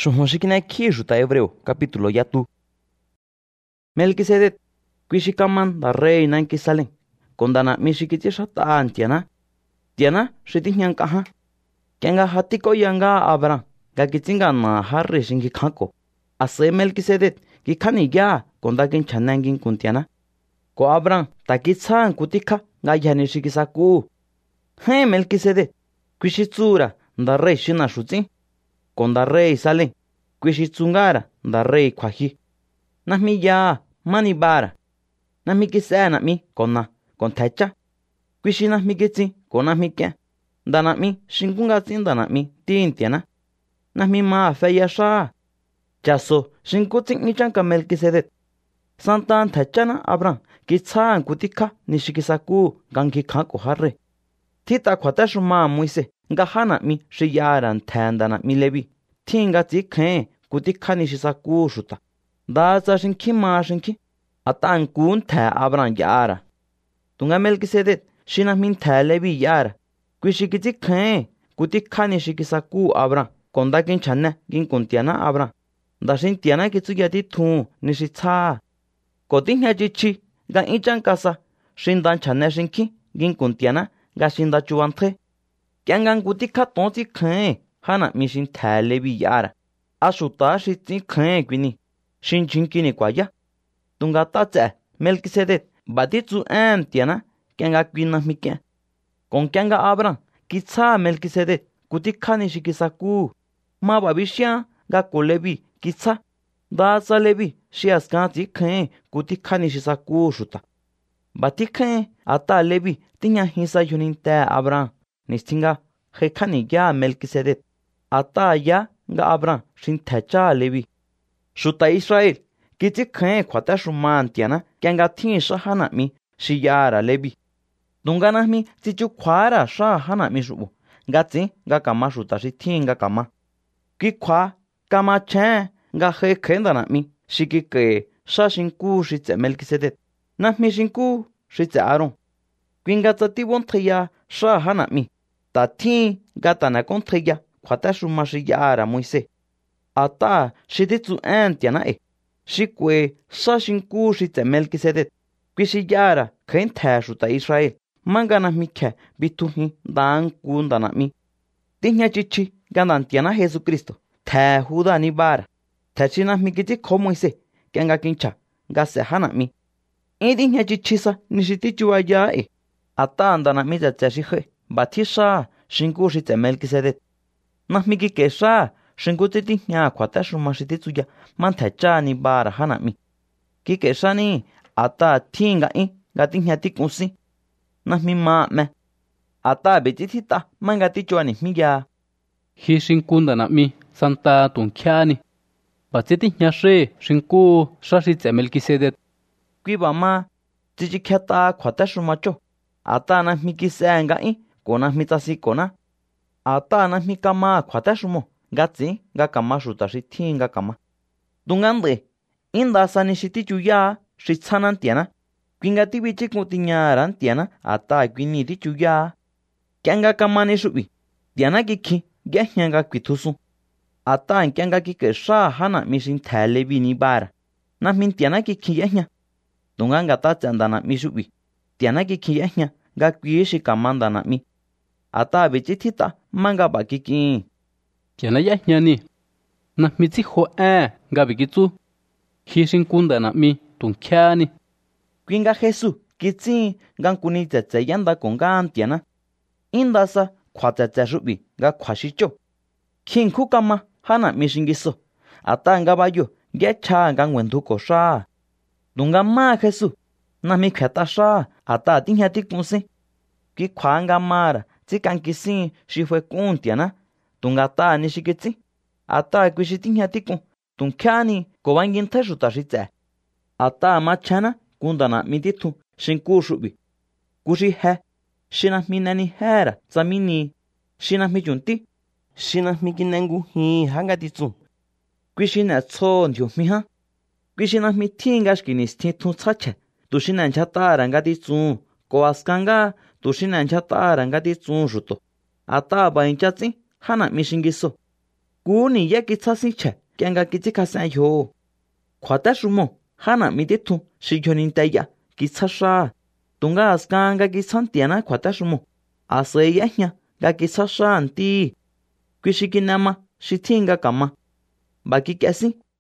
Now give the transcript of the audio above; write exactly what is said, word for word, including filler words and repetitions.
Shujun shikina khi xuta hebreo capítulo yatu. Melquisedec, quishikaman da rey nan kisalen, kondana mishikiti shata antiana. Tiana shitiñan kaha. Kenga hatiko yanga Abraham, gakitsinga na harre shingi kanko. Ase Melquisedec, kikani ya kondakin chanangin kuntiana. Ko Abraham takitsan kutika gayani shikisaku. He Melquisedec, quishitsura da rey shina shutsin. Konda rey salen, quishitsungara da rey kwahi. Nahmi ya mani bara. Nahmi kisana mi kona kon tacha. Quishina mi kitsin kona mi ke. Dana mi shingunga tsin dana mi tintiana. Nahmi ma feya sha. Chaso shinkutsin mi chanka Melquisedec. Santan tachana Abraham kitsan kutika nishikisaku ganki kanko harre. Tita kwatashu ma muise nga hana mi shiyaran tandana mi levi. Tinga tikhen kutika nishisaku shuta. Da za shinki ma shinki. Atan kun ta Abraham yara. Tunga Melquisedec shina min ta levi yara. Quishikiti khen kutika nishikisaku Abraham. Kondakin channa gin kuntiana Abraham. Da shin tiana kitsuyati thun nishitsa. Kotin hajichi ga inchan kasa. Shindan channa shinki gin kuntiana ga shinda chuante. Kyangan kutika tonsi khen hana mi shin ta levi yara. Ashuta shitsi khen kwini. Shin chinkini kwaya. Tunga tatsa Melquisedec batitsu an tiana kyanga kwina mikya. Kon kyanga Abraham kitsa Melquisedec kutika nishikisaku. Ma babishya ga kolevi kitsa. Da sa levi shiaskanti khen kutika nishisaku shuta. Batikhen ata levi tinya hisa yuninta Abraham. Nistinga hekani ya Melquisedec. Ata ya ga Abraham shintacha levi. Shuta Israel kitsi khen kwata shuman tiana kyanga thin shahana mi shiyara levi. Tungana mi tichu kwara shahana mi shubu. Gatsi ga kama shuta shi thin ga kama. Ki kwa kama chen ga he khendana mi shiki ke shashinku shitse Melquisedec. Na mi shinku shitse Aaron. Kwinga tsati wontheya shahana mi. Ta thin ga tana kontheya kwata shuma shiyara Moise. Ata shititsu an tiana e. Shikwe shashinku shitse Melquisedec. Quishiyara khentha shuta Israel. Mangana mikhe bituhi dan kundana mi. Tinya chichi gandan tiana Jesucristo. Tha huda ni bara. Thachina mikiti khomoise. Kenga kincha gase hana mi. Idinya chichisa nishitichua ya e. Ata andana mi tsatshihe. Batisha shinku shitse Melquisedec. Nahmiki kesha shinku titinya kwata shumashititsuya. Manthacha ni bara hana mi. Kikesha ni ata tinga i gatinya tikunsi. Nahmi ma me. Ata betitita mangati chuani miya. Hi shinkunda na mi santa tunkiani. Batsiti nyashe shinku shashitse Melquisedec. Kuiba ma tichikyata kwata shumacho. Ata nahmi kisanga i kona mitasi kona. Ata nahmi kama kwata shumo. Gatsi ga kama shutashi tinga kama. Dungande inda sani shitichu ya shitsanan tiana. Kwinga tibi chikutiñaran tiana ata kwini tichuya. Kyanga kamani shubi. Tiana kiki gyanyanga kwitusu. Ata kyanga kike sha hana mishin thalevi ni bara. Na min tiana kiki gyanya. Tunganga ta tsandana mi shubi. Tiana kiki gyanya ga kwishi kamandana mi. Ata bichitita manga ba kiki. Tiana gyanya ni. Na mitsi ho a ga bikitsu. Hishin kundana mi tunkiani. Kwinga Jesu kitsi gan kuni tsetse yanda kongan tiana. Indasa kwa tsetse shubi ga kwa shicho. Kin kukama hana mishingiso. Ata nga bayo gecha gan wenduko sha. Dunga ma Jesu. Na mi kheta sha ata tinha tikunsi. Ki kwa nga mara tsikan kisi shifwe kun tiana. Dunga ta nishikitsi. Ata kwishi tinha tikun. Tunkiani kobangin teshuta shitse. Ata machana kundana mititu shinku shubi. Kushi he. Shina minani hera zamini. Shina mijunti. Shina mikinengu hi hangatitsu. Kwishina tso ndiyo miha. Kwishina mitinga shkinisti tu tsache. Tushina nchata rangatitsu. Koaskanga tushina nchata rangatitsu shuto. Ata ba inchatsi hana mishingiso. cú nì ya kitsa sin chè keng ga kitsi kasen yo khwata shumo hana mi te thun shi yonin taya kitsa sha tunga askan ga kitsan tiana khwata shumo ase ya hnya ga kitsa sha anti kwishi kinama shi thinga kama ba ki kyasin